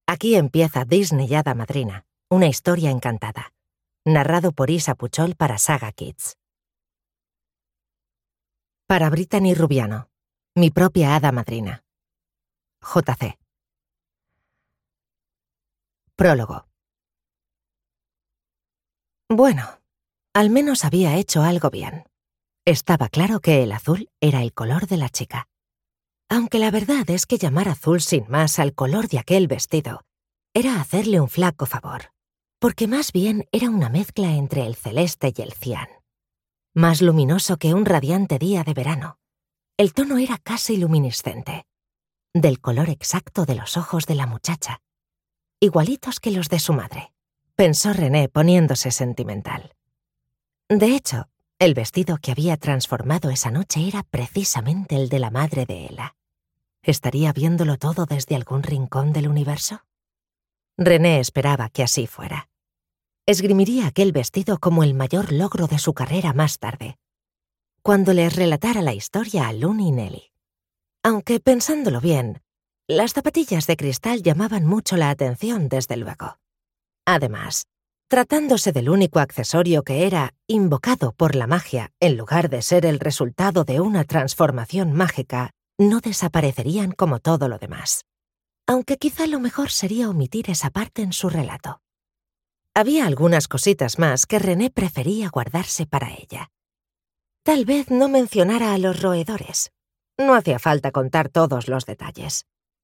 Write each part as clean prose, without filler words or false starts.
Aquí empieza Disney Hada Madrina, una historia encantada. Narrado por Isa Puchol para Saga Kids. Para Brittany Rubiano, mi propia hada madrina. JC. Prólogo. Bueno, al menos había hecho algo bien. Estaba claro que el azul era el color de la chica. Aunque la verdad es que llamar azul sin más al color de aquel vestido era hacerle un flaco favor, porque más bien era una mezcla entre el celeste y el cian. Más luminoso que un radiante día de verano. El tono era casi luminiscente, del color exacto de los ojos de la muchacha, igualitos que los de su madre, pensó René poniéndose sentimental. De hecho, el vestido que había transformado esa noche era precisamente el de la madre de Ella. ¿Estaría viéndolo todo desde algún rincón del universo? René esperaba que así fuera. Esgrimiría aquel vestido como el mayor logro de su carrera más tarde, cuando les relatara la historia a Lun y Nelly. Aunque, pensándolo bien, las zapatillas de cristal llamaban mucho la atención, desde luego. Además, tratándose del único accesorio que era invocado por la magia en lugar de ser el resultado de una transformación mágica, no desaparecerían como todo lo demás. Aunque quizá lo mejor sería omitir esa parte en su relato. Había algunas cositas más que René prefería guardarse para ella. Tal vez no mencionara a los roedores. No hacía falta contar todos los detalles.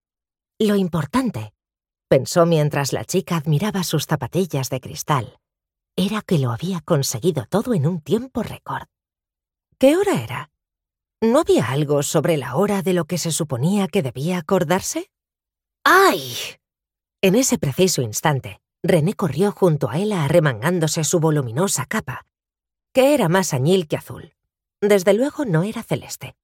Lo importante, pensó mientras la chica admiraba sus zapatillas de cristal, era que lo había conseguido todo en un tiempo récord. ¿Qué hora era? ¿No había algo sobre la hora de lo que se suponía que debía acordarse? ¡Ay! En ese preciso instante, René corrió junto a Ella arremangándose su voluminosa capa, que era más añil que azul. Desde luego no era celeste.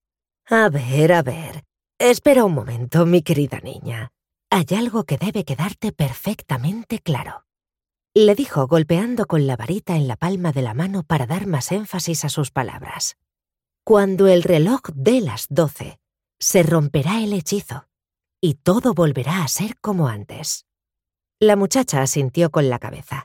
A ver. Espera un momento, mi querida niña. Hay algo que debe quedarte perfectamente claro, le dijo golpeando con la varita en la palma de la mano para dar más énfasis a sus palabras. Cuando el reloj dé las 12, se romperá el hechizo y todo volverá a ser como antes. La muchacha asintió con la cabeza.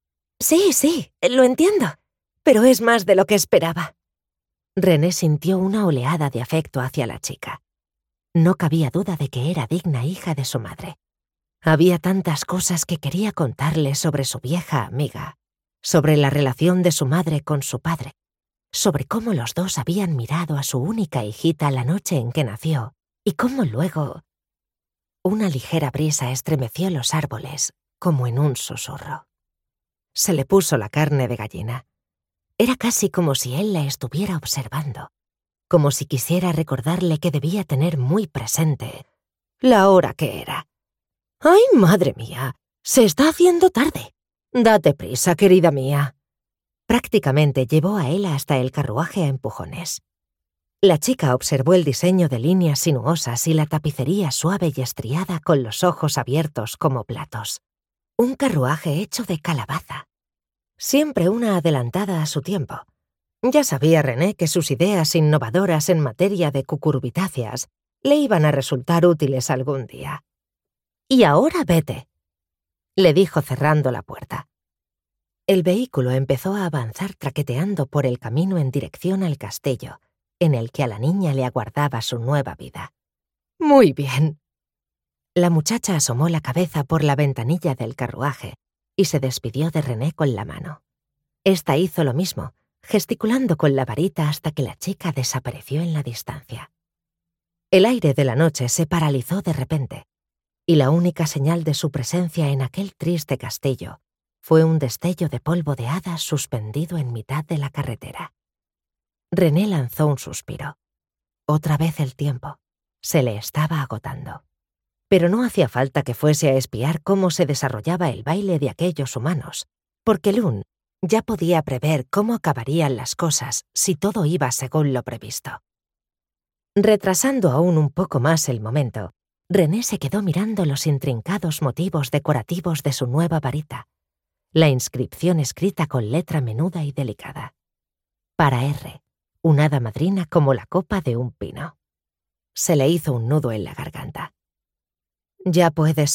Sí, lo entiendo, pero es más de lo que esperaba. René sintió una oleada de afecto hacia la chica. No cabía duda de que era digna hija de su madre. Había tantas cosas que quería contarle sobre su vieja amiga, sobre la relación de su madre con su padre, sobre cómo los dos habían mirado a su única hijita la noche en que nació, y cómo luego... Una ligera brisa estremeció los árboles, como en un susurro. Se le puso la carne de gallina. Era casi como si él la estuviera observando, como si quisiera recordarle que debía tener muy presente la hora que era. ¡Ay, madre mía! Se está haciendo tarde. Date prisa, querida mía. Prácticamente llevó a Ella hasta el carruaje a empujones. La chica observó el diseño de líneas sinuosas y la tapicería suave y estriada con los ojos abiertos como platos. Un carruaje hecho de calabaza. Siempre una adelantada a su tiempo. Ya sabía René que sus ideas innovadoras en materia de cucurbitáceas le iban a resultar útiles algún día. «Y ahora vete», le dijo cerrando la puerta. El vehículo empezó a avanzar traqueteando por el camino en dirección al castillo, en el que a la niña le aguardaba su nueva vida. «Muy bien». La muchacha asomó la cabeza por la ventanilla del carruaje y se despidió de René con la mano. Esta hizo lo mismo, gesticulando con la varita hasta que la chica desapareció en la distancia. El aire de la noche se paralizó de repente, y la única señal de su presencia en aquel triste castillo fue un destello de polvo de hadas suspendido en mitad de la carretera. René lanzó un suspiro. Otra vez el tiempo. Se le estaba agotando. Pero no hacía falta que fuese a espiar cómo se desarrollaba el baile de aquellos humanos, porque Lun ya podía prever cómo acabarían las cosas si todo iba según lo previsto. Retrasando aún un poco más el momento, René se quedó mirando los intrincados motivos decorativos de su nueva varita, la inscripción escrita con letra menuda y delicada. Para R, una hada madrina como la copa de un pino. Se le hizo un nudo en la garganta. «Ya puedes